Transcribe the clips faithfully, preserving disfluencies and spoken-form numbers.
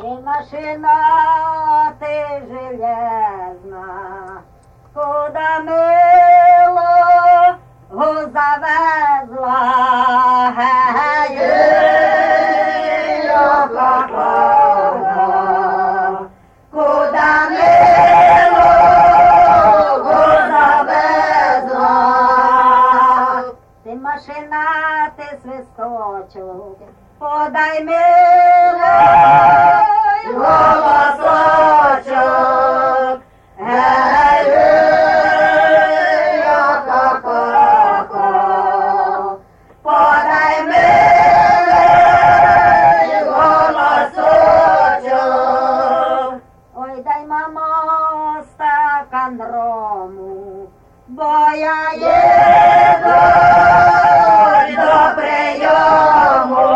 Машина ты железна, куда мило завезла, гей, куда, куда мило завезла. Ти машина, ти свисточок, подай мило голосочок, гей, ко-ко-ко, подай милий голосочок. Ой, дай, мамо, стакан рому, бо я їду до прийому.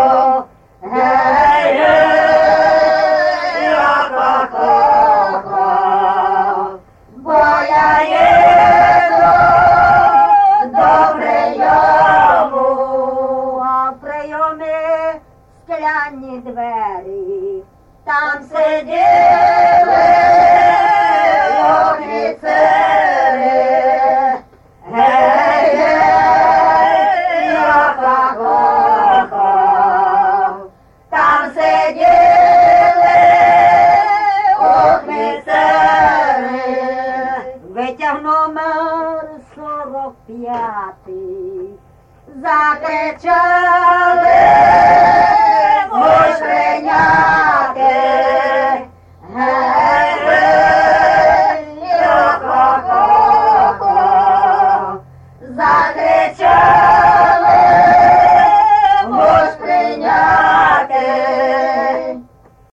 Скляні двері, там сиділи офіцери. Гей, гей, ко-ко-ко, там сиділи офіцери. Витягнув номер сорок п'ятий, закричали Мошенники.